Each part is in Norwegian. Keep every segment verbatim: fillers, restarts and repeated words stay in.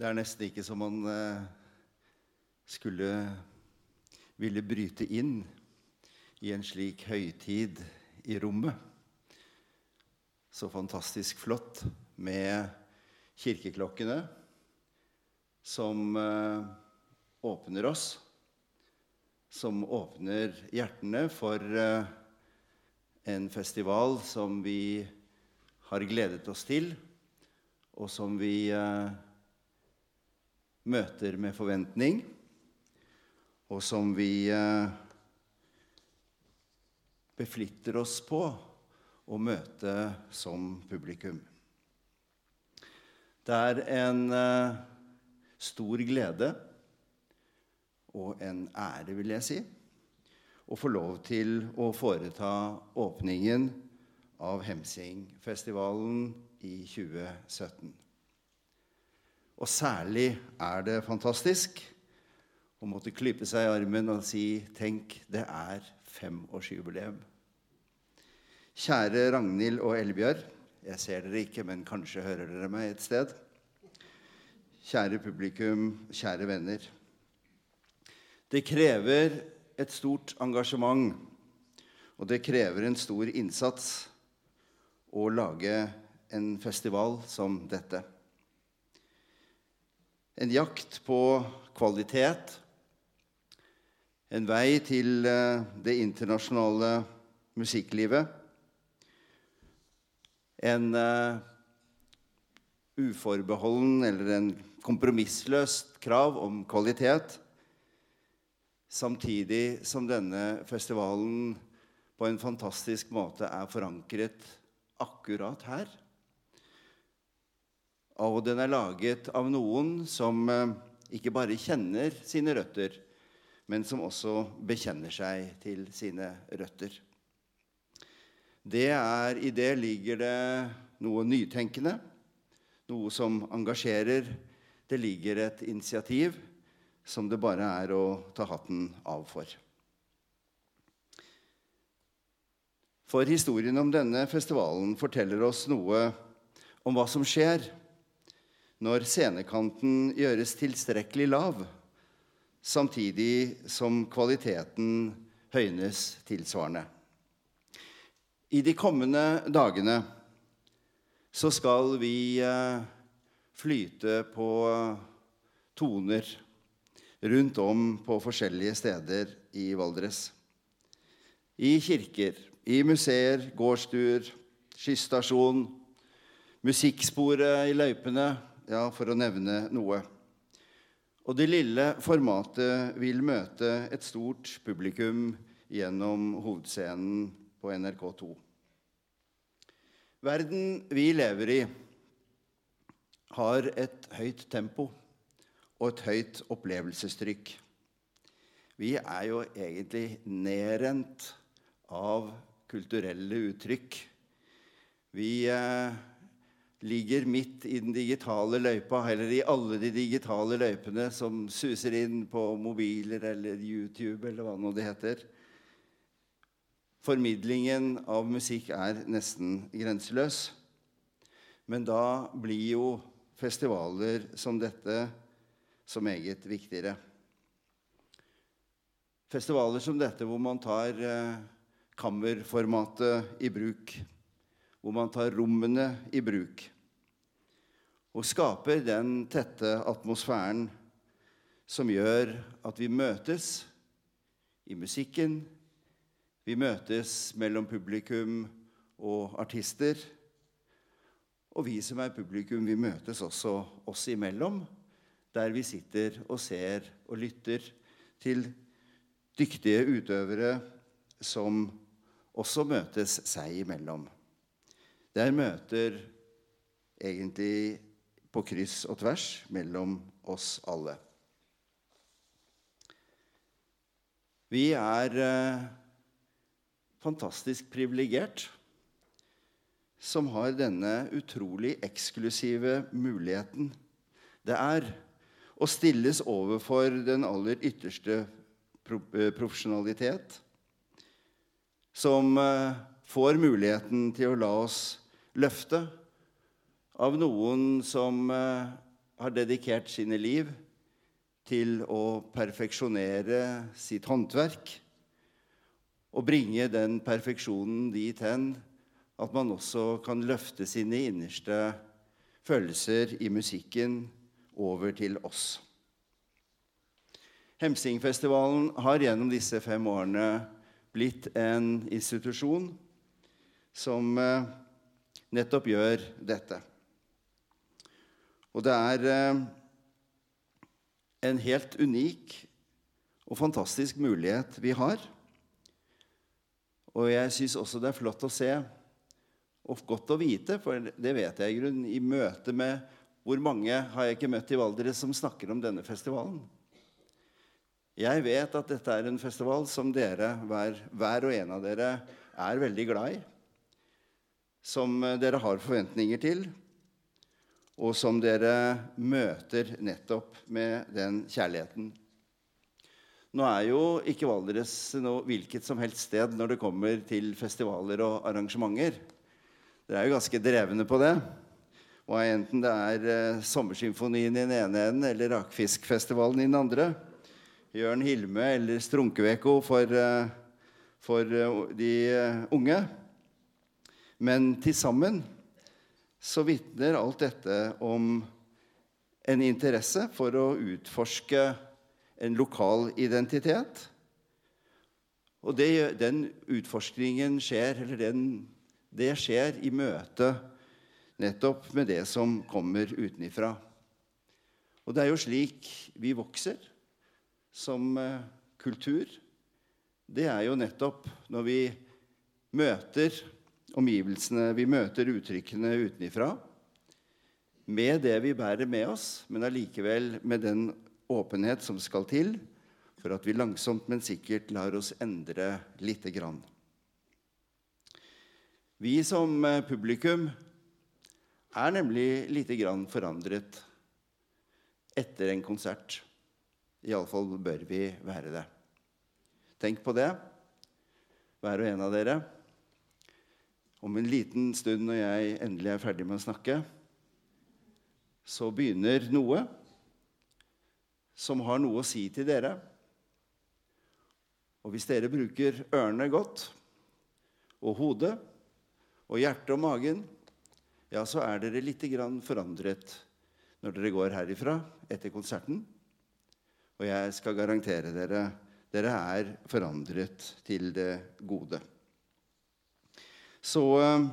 Det er nesten ikke som man eh, skulle ville bryte inn i en slik høytid i rommet. Så fantastisk flott med kirkeklokkene som eh, åpner oss, som åpner hjertene for eh, en festival som vi har gledet oss til, og som vi eh, møter med forventning, og som vi eh, beflitter oss på å møte som publikum. Det er en eh, stor glede og en ære, vil jeg si, å få lov til å foreta åpningen av Hemsingfestivalen i tjue sytten. Og særlig er det fantastisk å måtte klype seg i armen og si, tenk, det er femårsjubileum. Kjære Ragnhild og Elbjørg, jeg ser dere ikke, men kanskje hører dere meg et sted. Kjære publikum, kjære venner. Det krever et stort engasjement, og det krever en stor innsats å lage en festival som dette. En jakt på kvalitet, en vei til det internasjonale musikklivet, en uh, uforbeholden eller en kompromissløst krav om kvalitet, samtidig som denne festivalen på en fantastisk måte er forankret akkurat her. Og den er laget av noen som uh, ikke bare kjenner sine røtter, men som også bekjenner seg til sine røtter. Det er, i det ligger det noe nytenkende, noe som engasjerer. Det ligger et initiativ som det bare er å ta hatten av for. For historien om denne festivalen forteller oss noe om hva som skjer når scenekanten gjøres tilstrekkelig lav, samtidig som kvaliteten høynes tilsvarende. I de kommende dagene så skal vi eh, flyte på toner rundt om på forskjellige steder i Valdres. I kirker, i museer, gårdstuer, skystasjon, musikksporet i løypene, ja, for å nevne noe. Og det lille formatet vil møte et stort publikum gjennom hovedscenen på N R K to. Verden vi lever i har et høyt tempo og et høyt opplevelsestrykk. Vi er jo egentlig nedrent av kulturelle uttrykk. Vi eh, ligger midt i den digitale løypa, eller i alle de digitale løypene som suser inn på mobiler eller YouTube, eller hva nå det heter. Formidlingen av musikk er nesten grenseløs. Men da blir jo festivaler som dette så meget viktigere. Festivaler som dette hvor man tar eh, kammerformatet i bruk, hvor man tar rommene i bruk, og skaper den tette atmosfæren som gjør at vi møtes i musikken, vi møtes mellom publikum og artister, og vi som er publikum, vi møtes også oss imellom, der vi sitter og ser og lytter til dyktige utøvere som også møtes seg imellom. Der møter egentlig på kryss og tvers mellom oss alle. Vi er eh, fantastisk privilegert som har denne utrolig eksklusive muligheten. Det er å stilles overfor den aller ytterste profesjonalitet, som eh, får muligheten til å la oss løfte av noen som eh, har dedikert sine liv til å perfeksjonere sitt håndverk og bringe den perfeksjonen dit hen at man også kan løfte sine innerste følelser i musikken over til oss. Hemsingfestivalen har gjennom disse fem årene blitt en institusjon som nettopp gjør dette. Og det er en helt unik og fantastisk mulighet vi har. Og jeg synes også det er flott å se, og godt å vite, for det vet jeg i grunnen, i møte med hvor mange har jeg ikke møtt i Valdres som snakker om denne festivalen. Jeg vet at dette er en festival som dere, hver, hver og en av dere, er veldig glad i, som dere har forventninger til, og som dere møter nettopp med den kjærligheten. Nå er jo ikke Valdres noe hvilket som helst sted når det kommer til festivaler og arrangementer. Dere er jo ganske drevne på det. Og enten det er eh, Sommersymfonien i den ene enden, eller Rakfiskfestivalen i den andre, Jørn Hilme eller Strunkeveko for, eh, for eh, de eh, unge. Men til sammen så vittner alt dette om en interesse for å utforske en lokal identitet. Og det, den utforskningen skjer, eller den, det skjer i møte nettopp med det som kommer utenifra. Og det er jo slik vi vokser som uh, kultur. Det er jo nettopp når vi møter omgivelsene, vi møter uttrykkene utenifra, med det vi bærer med oss, men allikevel med den åpenhet som skal til for at vi langsomt, men sikkert lar oss endre lite grann. Vi som publikum er nemlig lite grann forandret etter en konsert. I alle fall bør vi være det. Tenk på det, hver og en av dere. Om en liten stund når jeg endelig er ferdig med å snakke, så begynner noe som har noe å si til dere. Og hvis dere bruker ørene godt, og hodet, og hjertet og magen, ja, så er dere litt grann forandret når dere går herifra etter konserten. Og jeg skal garantere dere, dere er forandret til det gode. Så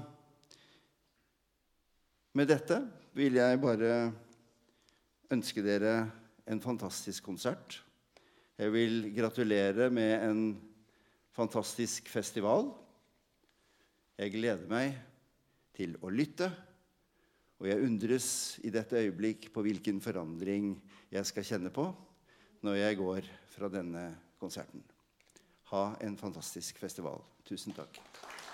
med dette vil jeg bare ønske dere en fantastisk konsert. Jeg vil gratulere med en fantastisk festival. Jeg gleder meg til å lytte, og jeg undres i dette øyeblikk på hvilken forandring jeg skal kjenne på når jeg går fra denne konserten. Ha en fantastisk festival. Tusen takk.